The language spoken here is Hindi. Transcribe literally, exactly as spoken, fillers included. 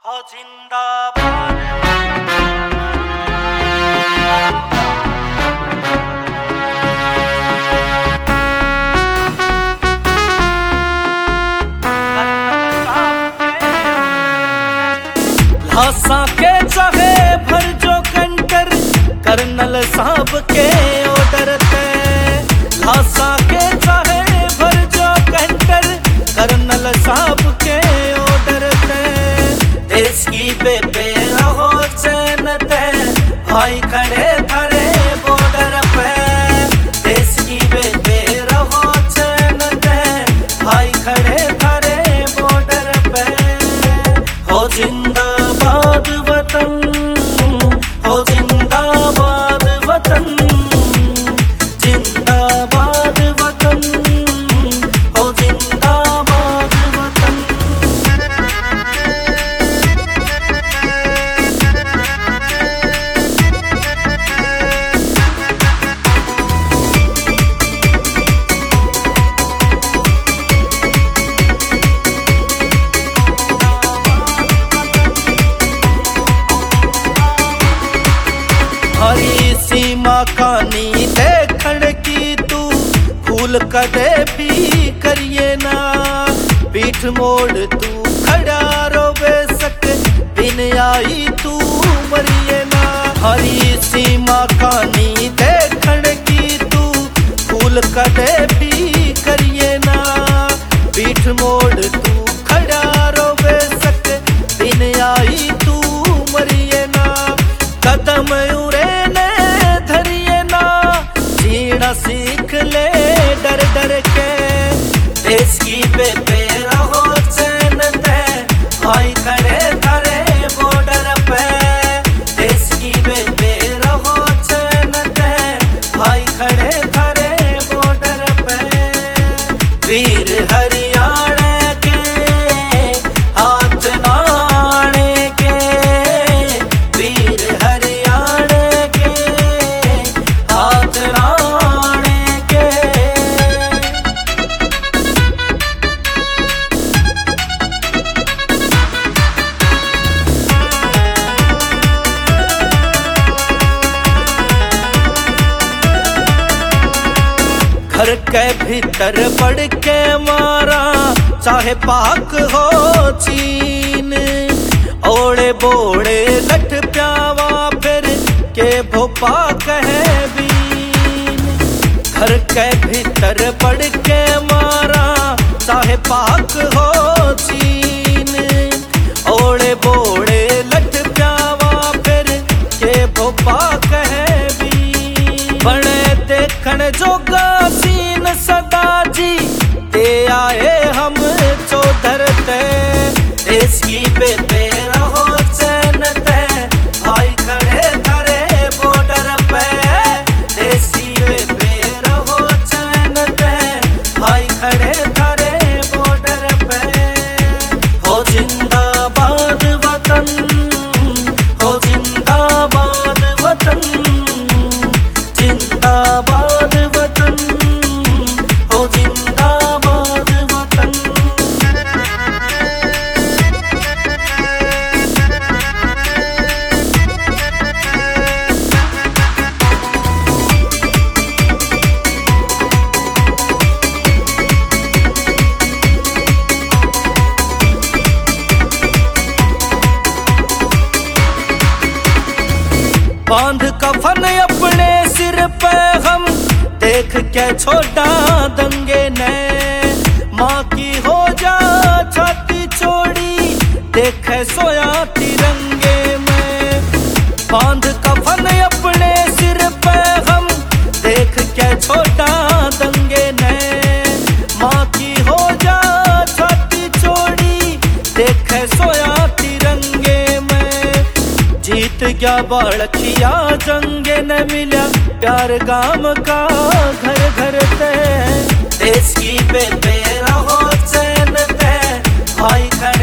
हो जिंदाबाद। लासा के चाहे भर जो कंटर कर्नल साहब के ऑर्डर पे, लासा के चाहे भर जो कंटर कर्नल साहब के ऑर्डर पे। देश की बेबे रहो चैन ते भाई खड़े खड़े बॉर्डर पे। देश की बेबे रहो चैन ते भाई खड़े खड़े बॉर्डर पे। हो जिंदाबाद वतन, हो जिंदाबाद वतन, जिंदाबाद वतन, हो जिंदाबाद वतन। हरी सीमा कानी देखण की तू भूल कदे भी करिए ना। पीठ मोड़ तू खड़ा रोवे सक बिन आई तू मरिए ना। हरी सीमा कानी देखण की तू भूल कदे भी करिए ना। पीठ मोड़ तू खड़ा रोवे सक बिन आई तू मरिए ना। कदम उरे ने धरिए ना, जीना सीख ले डर डर के। देश की बेबे रहो चैन ते भाई खड़े खड़े बॉर्डर पे। देश की बेबे रहो चैन ते भाई खड़े खड़े बॉर्डर पे। वीर हरियाणा के हाथ नाणे के, वीर हरियाणा के हाथ नाणे के। घर के भीतर बढ़ के मारा चाहे पाक हो चीन। ओड़े बोड़े लठ प्यावा फिर के भोपा कहे बीन। घर के भीतर बढ़ के मारा चाहे पाक हो चीन। ओड़े बोड़े लठ प्यावा फिर के भोपा कहे बीन। बने देखण जोगा सीन सदा जी ते आए हम चौधर ते। देश की बेबे रहो चैन ते भाई खड़े खड़े बॉर्डर पे। देश की बेबे रहो चैन ते भाई खड़े खड़े बॉर्डर पे। हो जिंदाबाद वतन, हो जिंदाबाद वतन, जिंदाबाद वतन, हो जिंदाबाद वतन। बांध कफन अपने सिर पे हम देख के छोटा दंगे ने। माँ की हो जा छाती चौड़ी देखे सोया तिरंगे में। बांध कफन अपने सिर पे हम देख के छोटा दंगे ने। माँ की हो जा छाती चौड़ी देखे सोया तिरंगे में। जीत गया बालखिया जंगे न मिला प्यार गाम का घर घर ते। देश की बेबे रहो चैन ते भाई खड़े